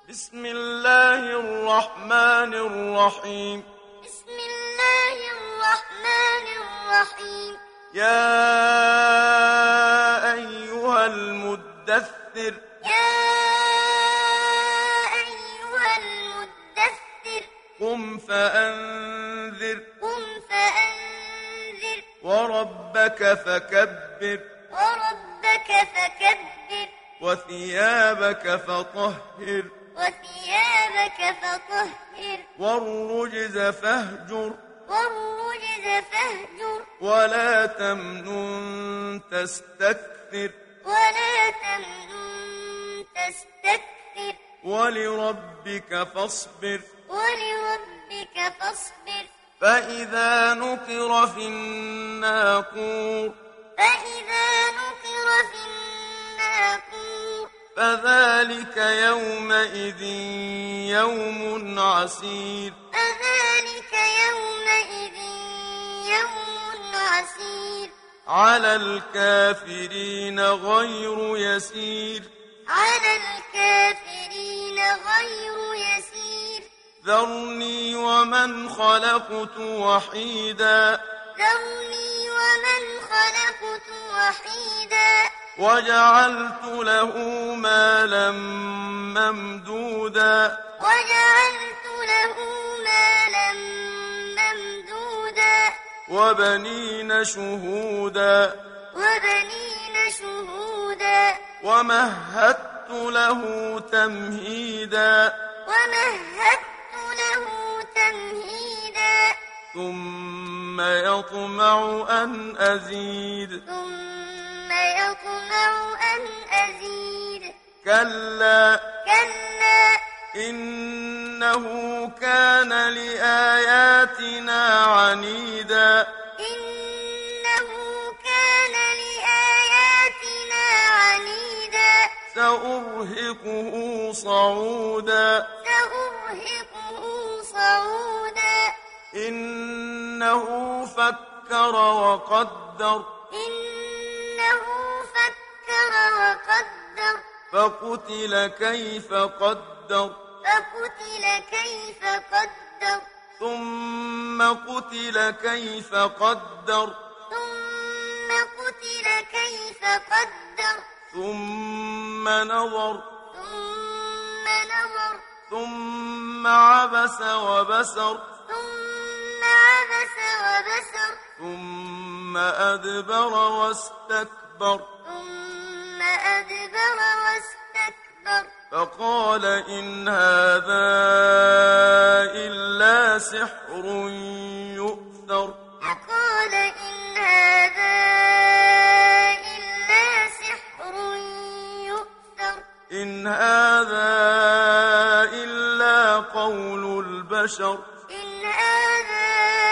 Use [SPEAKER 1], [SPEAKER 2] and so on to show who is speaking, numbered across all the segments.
[SPEAKER 1] بسم الله الرحمن الرحيم.
[SPEAKER 2] بسم الله الرحمن الرحيم.
[SPEAKER 1] يا أيها المدثر.
[SPEAKER 2] يا أيها المدثر.
[SPEAKER 1] قم فأنذر.
[SPEAKER 2] قم فأنذر.
[SPEAKER 1] وربك فكبر.
[SPEAKER 2] وربك فكبر.
[SPEAKER 1] وثيابك فطهر.
[SPEAKER 2] وثيابك فطهر.
[SPEAKER 1] والرجز فاهجر.
[SPEAKER 2] والرجز فاهجر.
[SPEAKER 1] ولا تمنن تستكثر.
[SPEAKER 2] ولا تمنن تستكثر.
[SPEAKER 1] ولربك فاصبر.
[SPEAKER 2] ولربك فاصبر.
[SPEAKER 1] فإذا نقر في الناقور.
[SPEAKER 2] فإذا نقر في الناقور.
[SPEAKER 1] فذلك يومئذ يوم عسير.
[SPEAKER 2] فذلك يومئذ يوم عسير.
[SPEAKER 1] على الكافرين غير يسير.
[SPEAKER 2] على الكافرين غير يسير.
[SPEAKER 1] ذرني ومن خلقت وحيدا.
[SPEAKER 2] ذرني ومن خلقت وحيدا.
[SPEAKER 1] وجعلت له مالا ممدودا.
[SPEAKER 2] وجعلت له مالا ممدودا.
[SPEAKER 1] وبنين شهودا.
[SPEAKER 2] وبنين شهودا.
[SPEAKER 1] ومهدت له تمهيدا.
[SPEAKER 2] ومهدت له تمهيدا.
[SPEAKER 1] ثم يطمع أن أزيد.
[SPEAKER 2] ثم يطمع أن أزيد.
[SPEAKER 1] كلا.
[SPEAKER 2] كلا.
[SPEAKER 1] إنه كان لآياتنا عنيدا.
[SPEAKER 2] إنه كان لآياتنا عنيدا.
[SPEAKER 1] سأرهقه صعودا.
[SPEAKER 2] سأرهقه صعودا.
[SPEAKER 1] إنه فكر وقدر.
[SPEAKER 2] إنه فكر وقدر.
[SPEAKER 1] فقتل كيف قدر.
[SPEAKER 2] فقتل كيف قدر.
[SPEAKER 1] ثم قتل كيف قدر.
[SPEAKER 2] ثم قتل كيف قدر.
[SPEAKER 1] ثم نظر.
[SPEAKER 2] ثم نظر.
[SPEAKER 1] ثم عبس وبسر.
[SPEAKER 2] ثم عبس وبسر.
[SPEAKER 1] ثم أدبر واستكبر.
[SPEAKER 2] ثم أدبر واستكبر.
[SPEAKER 1] فقال إن هذا إلا سحر يؤثر.
[SPEAKER 2] فقال إن هذا إلا سحر يؤثر.
[SPEAKER 1] إن هذا إلا قول البشر.
[SPEAKER 2] إن هذا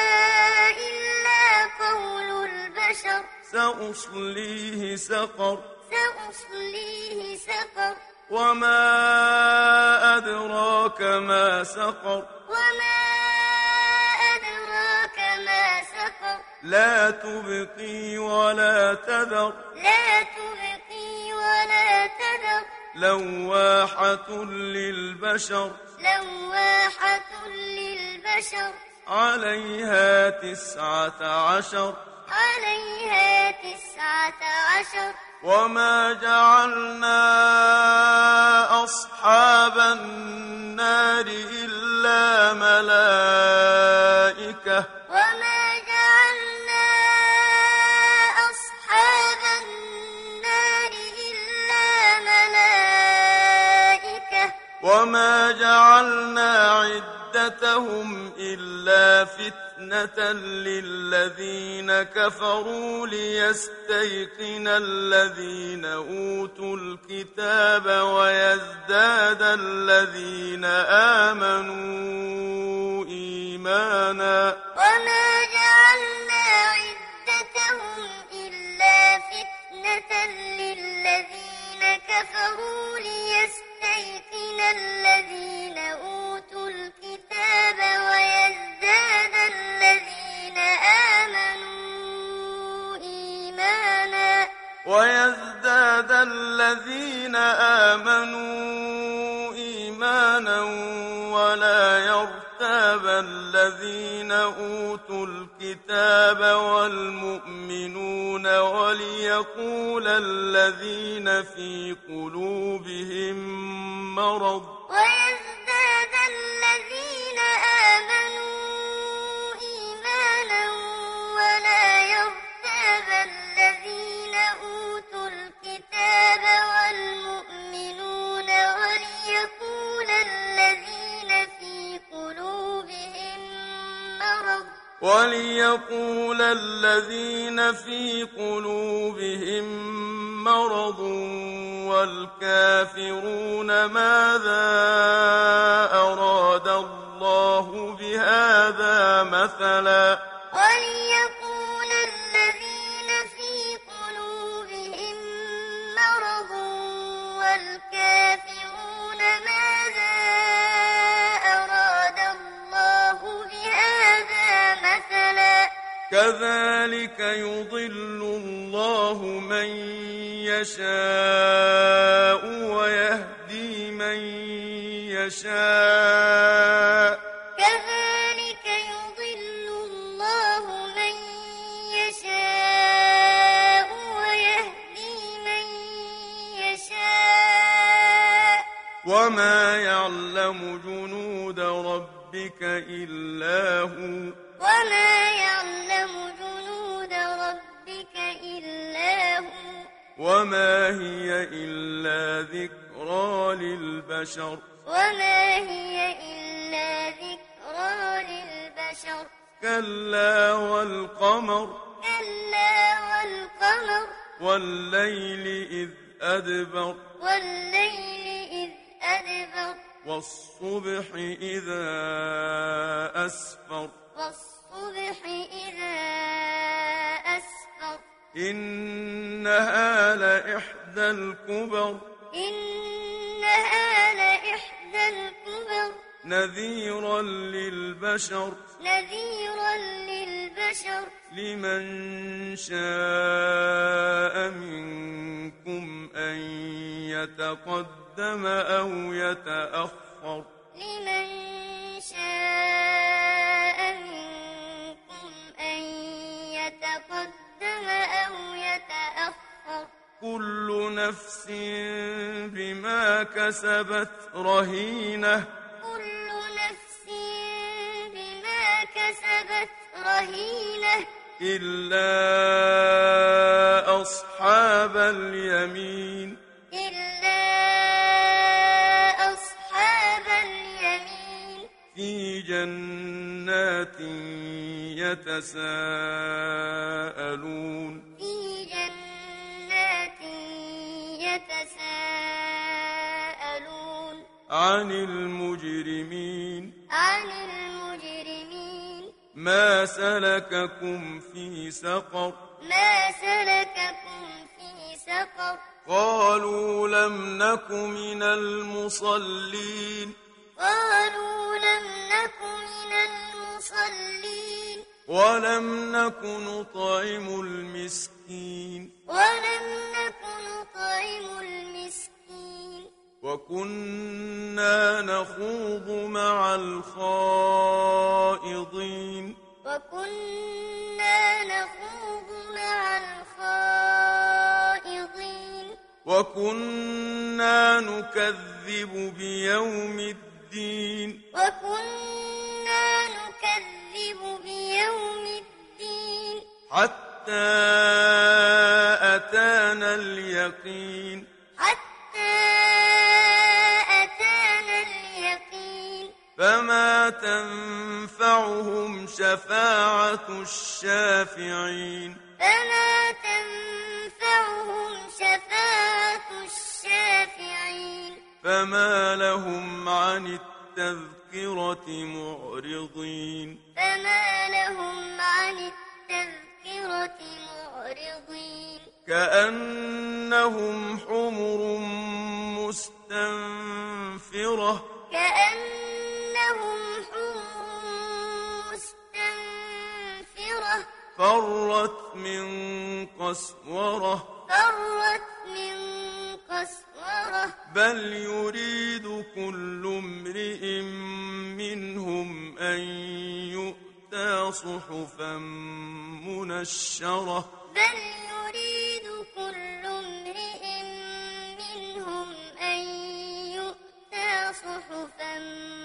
[SPEAKER 2] إلا قول البشر.
[SPEAKER 1] سأصليه سقر.
[SPEAKER 2] سأصليه سقر.
[SPEAKER 1] وما أدراك ما سقر.
[SPEAKER 2] وما أدراك ما سقر.
[SPEAKER 1] لا تبقي ولا تذر.
[SPEAKER 2] لا تبقي ولا تذر.
[SPEAKER 1] لواحة للبشر.
[SPEAKER 2] لواحة للبشر.
[SPEAKER 1] عليها 19.
[SPEAKER 2] عليها 19.
[SPEAKER 1] وما جعلنا أصحاب النار إلا ملائكة.
[SPEAKER 2] وما جعلنا أصحاب النار إلا ملائكة.
[SPEAKER 1] وما جعلنا عدتهم إلا فتنة للذين كفروا ليستيقن الذين أوتوا الكتاب ويزداد الذين آمنوا إيمانا.
[SPEAKER 2] وما جعلنا عدتهم إلا فتنة للذين كفروا ليستيقن الذين أوتوا الكتاب ويزداد الذين آمنوا إيمانا.
[SPEAKER 1] ويزداد الذين آمنوا إيمانا إيمانا ولا يرتاب الذين أوتوا الكتاب والمؤمنون وليقول الذين في قلوبهم مرض
[SPEAKER 2] ويزداد الذين آمنوا إيمانا ولا يرتاب الذين أوتوا الكتاب والمؤمنون وليقول الذين في قلوبهم مرض والكافرون ماذا أراد الله بهذا مثلا وليقول الذين في قلوبهم مرض والكافرون ماذا أراد الله بهذا مثلا كذلك يضل الله من يشاء ويهدي من يشاء كذلك يضل الله من يشاء ويهدي من يشاء وما يعلم جنود ربك إلا هو وما يعلم جنود ربك إلا هو وما هي إلا ذكرى للبشر وما هي إلا ذكرى للبشر كلا والقمر كلا والقمر والليل إذ أدبر والليل إذ أدبر والصبح إذا أسفر والصبح إذا أسفر إنها لإحدى الكبر إنها لإحدى الكبر نذيرا للبشر نذيرا للبشر لمن شاء منكم أن يتقدم أو يتأخر لمن شاء منكم أن يتقدم أو يتأخر كل نفس بما كسبت رهينة كل نفس بما كسبت رهينة إلا أصحاب اليمين إلا أصحاب اليمين في جنات يتساءلون في جنات يتساءلون عن المجرمين عن المجرمين ما سلككم في سقر ما سلككم في سقر قالوا لم نك من المصلين قالوا لم نك من المصلين ولم نك نطعم المسكين ولم نك نطعم المسكين وكنا نخوض مع الخائضين وكنا نخوض مع الخائضين وكنا نكذب بيوم الدين وكنا نكذب بيوم الدين حتى أتانا اليقين حتى أتانا اليقين فما تنفعهم شفاعة الشافعين فما تنفعهم شفاعة الشافعين فما لهم عن التذكرة معرضين فما لهم عن التذكرة معرضين كأنهم حمر مستنفرة كأنهم حمر مستنفرة فرت من قسورة فرت من قسورة
[SPEAKER 1] بل يريد كل امرئ منهم أن يؤتى صحفا منشرة
[SPEAKER 2] بل يريد كل امرئ منهم أن يؤتى صحفا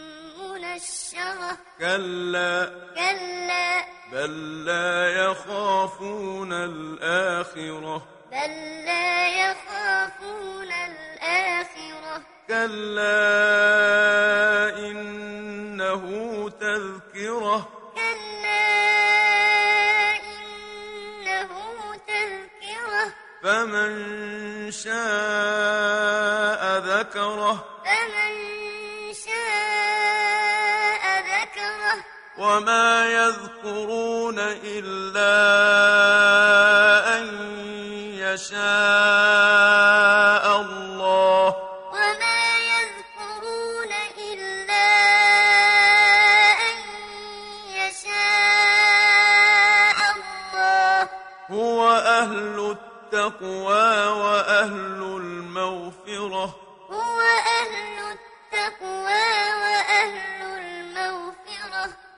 [SPEAKER 2] منشرة
[SPEAKER 1] كلا بل لا يخافون الآخرة
[SPEAKER 2] بل لا يخافون الآخرة
[SPEAKER 1] كلا إنه تذكرة
[SPEAKER 2] كلا إنه تذكرة
[SPEAKER 1] فمن شاء ذكره
[SPEAKER 2] فمن شاء ذكره
[SPEAKER 1] وما يذكرون إلا أن يشاء الله
[SPEAKER 2] وما يذكرون إلا أن يشاء الله
[SPEAKER 1] هو أهل التقوى وأهل المغفرة
[SPEAKER 2] هو